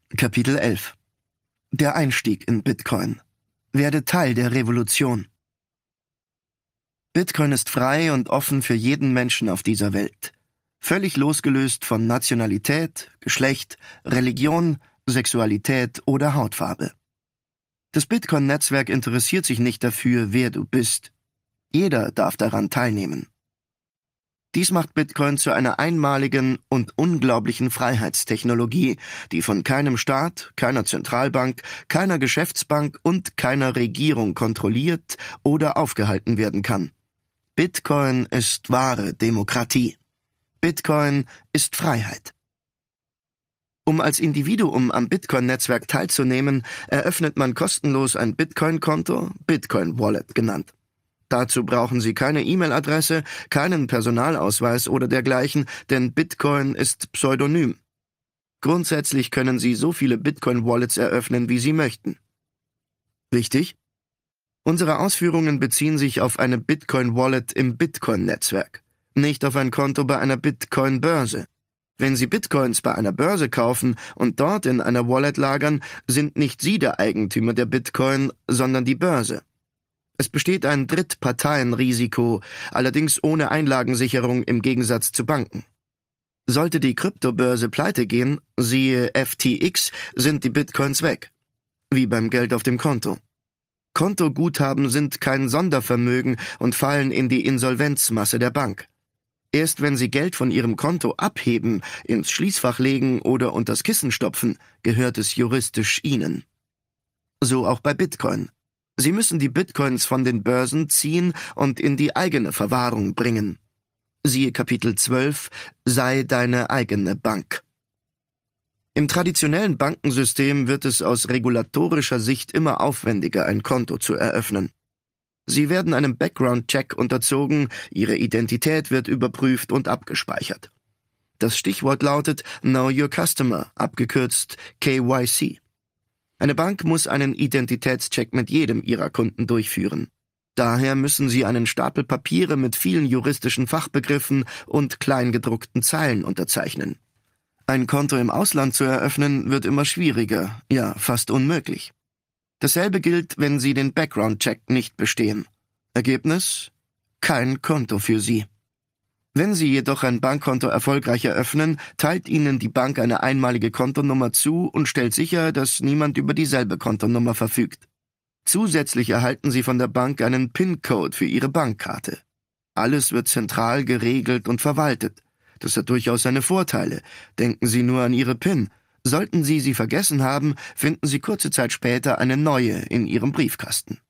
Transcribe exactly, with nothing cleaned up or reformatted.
Kapitel elf. Der Einstieg in Bitcoin. Werde Teil der Revolution. Bitcoin ist frei und offen für jeden Menschen auf dieser Welt. Völlig losgelöst von Nationalität, Geschlecht, Religion, Sexualität oder Hautfarbe. Das Bitcoin-Netzwerk interessiert sich nicht dafür, wer du bist. Jeder darf daran teilnehmen. Dies macht Bitcoin zu einer einmaligen und unglaublichen Freiheitstechnologie, die von keinem Staat, keiner Zentralbank, keiner Geschäftsbank und keiner Regierung kontrolliert oder aufgehalten werden kann. Bitcoin ist wahre Demokratie. Bitcoin ist Freiheit. Um als Individuum am Bitcoin-Netzwerk teilzunehmen, eröffnet man kostenlos ein Bitcoin-Konto, Bitcoin Wallet genannt. Dazu brauchen Sie keine E-Mail-Adresse, keinen Personalausweis oder dergleichen, denn Bitcoin ist pseudonym. Grundsätzlich können Sie so viele Bitcoin-Wallets eröffnen, wie Sie möchten. Wichtig? Unsere Ausführungen beziehen sich auf eine Bitcoin-Wallet im Bitcoin-Netzwerk, nicht auf ein Konto bei einer Bitcoin-Börse. Wenn Sie Bitcoins bei einer Börse kaufen und dort in einer Wallet lagern, sind nicht Sie der Eigentümer der Bitcoin, sondern die Börse. Es besteht ein Drittparteienrisiko, allerdings ohne Einlagensicherung im Gegensatz zu Banken. Sollte die Kryptobörse pleite gehen, siehe F T X, sind die Bitcoins weg. Wie beim Geld auf dem Konto. Kontoguthaben sind kein Sondervermögen und fallen in die Insolvenzmasse der Bank. Erst wenn Sie Geld von Ihrem Konto abheben, ins Schließfach legen oder unters Kissen stopfen, gehört es juristisch Ihnen. So auch bei Bitcoin. Sie müssen die Bitcoins von den Börsen ziehen und in die eigene Verwahrung bringen. Siehe Kapitel zwölf, sei deine eigene Bank. Im traditionellen Bankensystem wird es aus regulatorischer Sicht immer aufwendiger, ein Konto zu eröffnen. Sie werden einem Background-Check unterzogen, Ihre Identität wird überprüft und abgespeichert. Das Stichwort lautet Know Your Customer, abgekürzt K Y C. Eine Bank muss einen Identitätscheck mit jedem ihrer Kunden durchführen. Daher müssen sie einen Stapel Papiere mit vielen juristischen Fachbegriffen und kleingedruckten Zeilen unterzeichnen. Ein Konto im Ausland zu eröffnen, wird immer schwieriger, ja fast unmöglich. Dasselbe gilt, wenn Sie den Background-Check nicht bestehen. Ergebnis? Kein Konto für Sie. Wenn Sie jedoch ein Bankkonto erfolgreich eröffnen, teilt Ihnen die Bank eine einmalige Kontonummer zu und stellt sicher, dass niemand über dieselbe Kontonummer verfügt. Zusätzlich erhalten Sie von der Bank einen PIN-Code für Ihre Bankkarte. Alles wird zentral geregelt und verwaltet. Das hat durchaus seine Vorteile. Denken Sie nur an Ihre PIN. Sollten Sie sie vergessen haben, finden Sie kurze Zeit später eine neue in Ihrem Briefkasten.